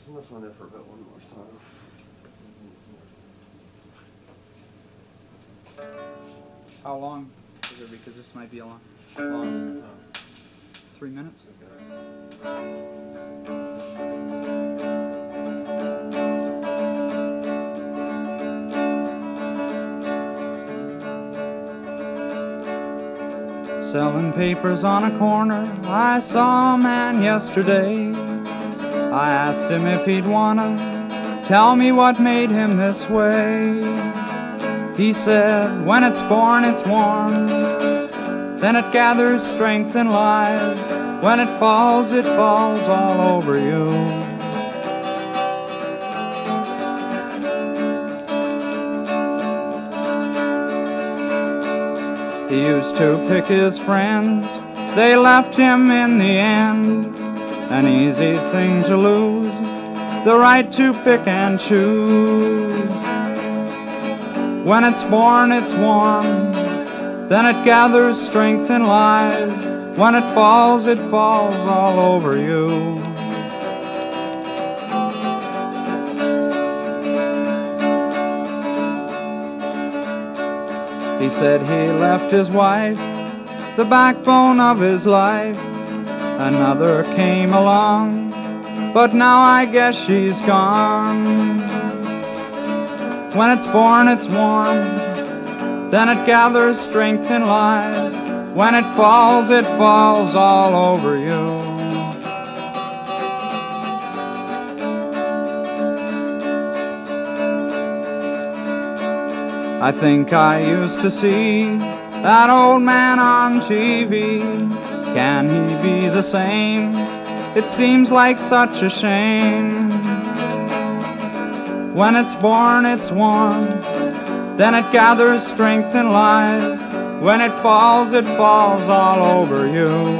There's enough on there for about one more song. How long is it? Because this might be a long. How long is this 3 minutes? Selling papers on a corner, I saw a man yesterday. I asked him if he'd wanna tell me what made him this way. He said, when it's born, it's warm. Then it gathers strength and lies. When it falls all over you. He used to pick his friends, they left him in the end. An easy thing to lose, the right to pick and choose. When it's born, it's warm, then it gathers strength and lies. When it falls all over you. He said he left his wife, the backbone of his life. Another came along, but now I guess she's gone. When it's born, it's warm, then it gathers strength and lies. When it falls all over you. I think I used to see that old man on TV. Can he be the same? It seems like such a shame. When it's born, it's warm, then it gathers strength and lies. When it falls all over you.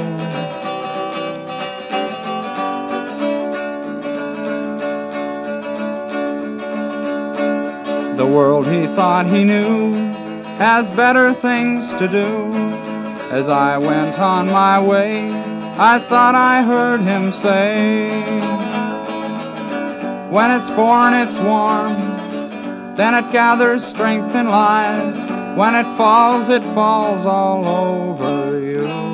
The world he thought he knew has better things to do. As I went on my way, I thought I heard him say, when it's born, it's warm, then it gathers strength and lies. When it falls all over you.